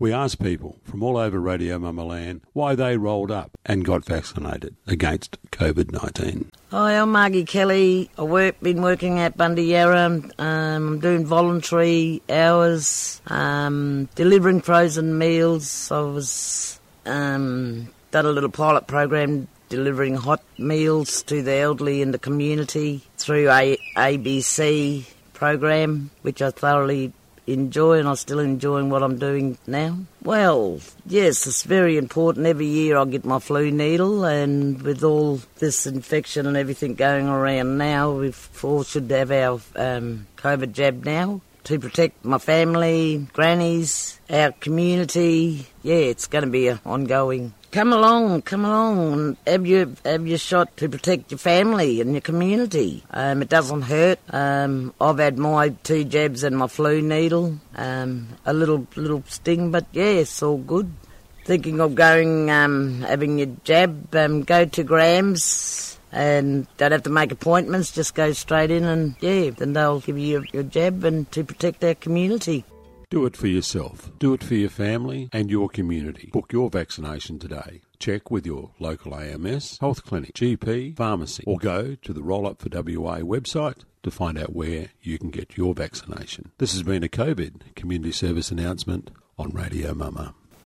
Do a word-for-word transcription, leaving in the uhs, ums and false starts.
We asked people from all over Radio Mama Land why they rolled up and got vaccinated against COVID nineteen. Hi, I'm Margie Kelly. I've work, been working at Bundy Yarra. Um, I'm doing voluntary hours, um, delivering frozen meals. I was um, done a little pilot program delivering hot meals to the elderly in the community through a ABC program, which I thoroughly enjoy, and I'm still enjoying what I'm doing now. Well, yes, it's very important. Every year I get my flu needle, and with all this infection and everything going around now, we all should have our um, COVID jab now to protect my family, grannies, our community. Yeah, it's going to be an ongoing. Come along, come along and have your, have your shot to protect your family and your community. Um, it doesn't hurt. Um, I've had my two jabs and my flu needle. Um, a little little sting, but yeah, it's all good. Thinking of going, um, having your jab, um, go to Graham's and don't have to make appointments, just go straight in and yeah, then they'll give you your, your jab and to protect our community. Do it for yourself. Do it for your family and your community. Book your vaccination today. Check with your local A M S, health clinic, G P, pharmacy, or go to the Roll Up for W A website to find out where you can get your vaccination. This has been a COVID community service announcement on Radio Mama.